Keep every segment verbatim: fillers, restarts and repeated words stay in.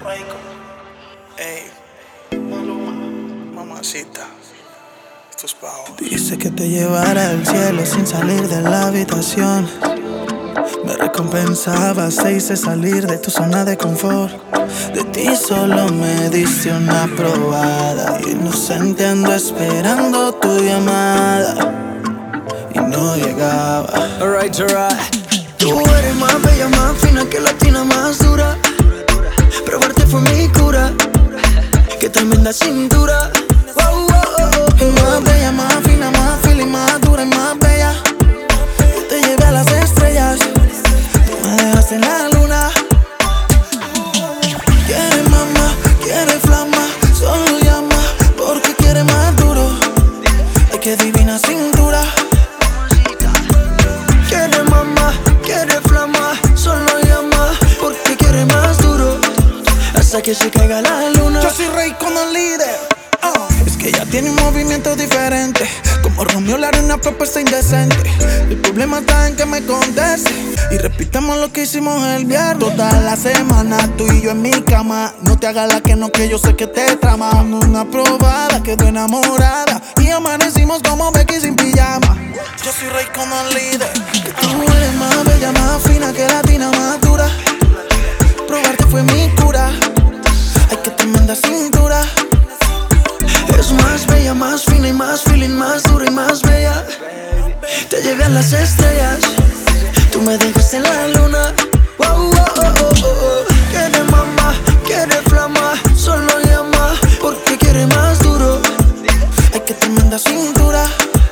Raico. Ey, Maluma, mamacita. Esto es pa' vos. Dice que te llevara al cielo sin salir de la habitación. Me recompensabas, te hice salir de tu zona de confort. De ti solo me diste una probada. Inocente ando esperando tu llamada y no llegaba. Alright, alright. Tú eres más bella, más fina que latina, más dura. Probarte fue mi cura. Qué tremenda cintura. Oh, oh, oh, oh. Más bella, más fina, más feeling, más dura y más bella. Yo te llevé a las estrellas. Tú me dejaste en la luna. Quiere mamá, quiere flama. Solo llama porque quiere más duro. Ay, qué divina cintura. Quiere mamá, quiere flama. Solo llama porque quiere más duro. Hasta que se caiga la luna. Yo soy rey con el líder. Oh. Es que ella tiene un movimiento diferente. Como Romeo la arena propuesta indecente. El problema está en que me conteste y repitamos lo que hicimos el viernes. Toda la semana tú y yo en mi cama. No te hagas la que no, que yo sé que te trama. Una probada, quedó enamorada y amanecimos como Becky sin pijama. Yo soy rey con el líder. Que tú eres más bella, más fina que latina, más dura. Probarte fue mi cura. Ay, qué tremenda cintura. Es más bella, más fina y más feeling, más dura y más bella. Te llevé a las estrellas. Tú me dejaste en la luna. Oh, oh, oh, oh, oh, oh. Quiere mamá, quiere flama. Solo llama porque quiere más duro. Ay, qué tremenda cintura.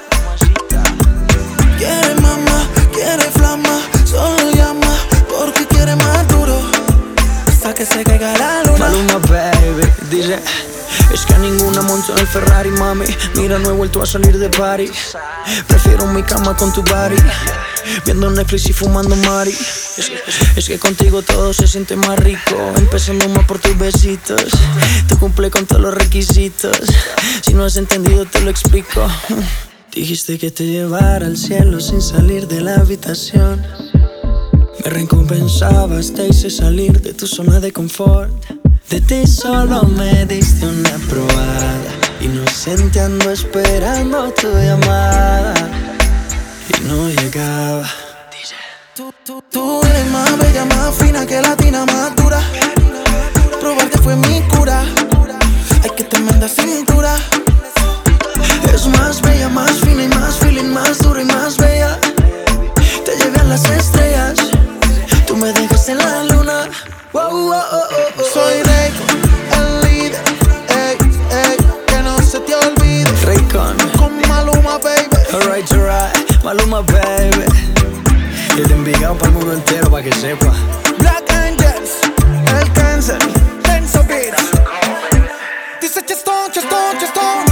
Quiere mamá, quiere flama. Solo llama porque quiere más duro. Hasta que se caiga la luna. Maluma, baby, dice: es que a ninguna monto en el Ferrari, mami. Mira, no he vuelto a salir de party. Prefiero mi cama con tu body, viendo Netflix y fumando mari. Es que, es que contigo todo se siente más rico. Empezando más por tus besitos. Tú cumple con todos los requisitos. Si no has entendido te lo explico. Dijiste que te llevara al cielo sin salir de la habitación. Me recompensabas, te hice salir de tu zona de confort. De ti solo me diste una probada. Inocente ando esperando tu llamada y no llegaba. Tú, tú, tú eres más bella, más fina que latina, más dura. Probarte fue mi cura. Ay, qué tremenda cintura. Es más bella, más fina y más feeling, más dura y más bella. Te llevé a las estrellas. Tú me dejaste en la luna. Oh, oh, oh, oh, oh. Soy Raycon, el líder. Ey, ey, que no se te olvide. Raycon con Maluma, baby. Alright, alright, Maluma, baby. Desde Envigado para el mundo entero, pa' que sepa. Black Angels, el cáncer, Denso Beats. Dice Chestón, Chestón, Chestón.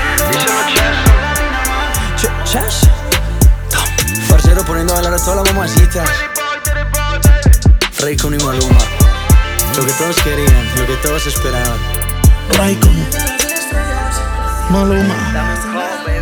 Ch Chash. Farcero poniendo a bailar a todas las mamacitas. Raycon y Maluma. Lo que todos querían, lo que todos esperaban. Raycon, Maluma.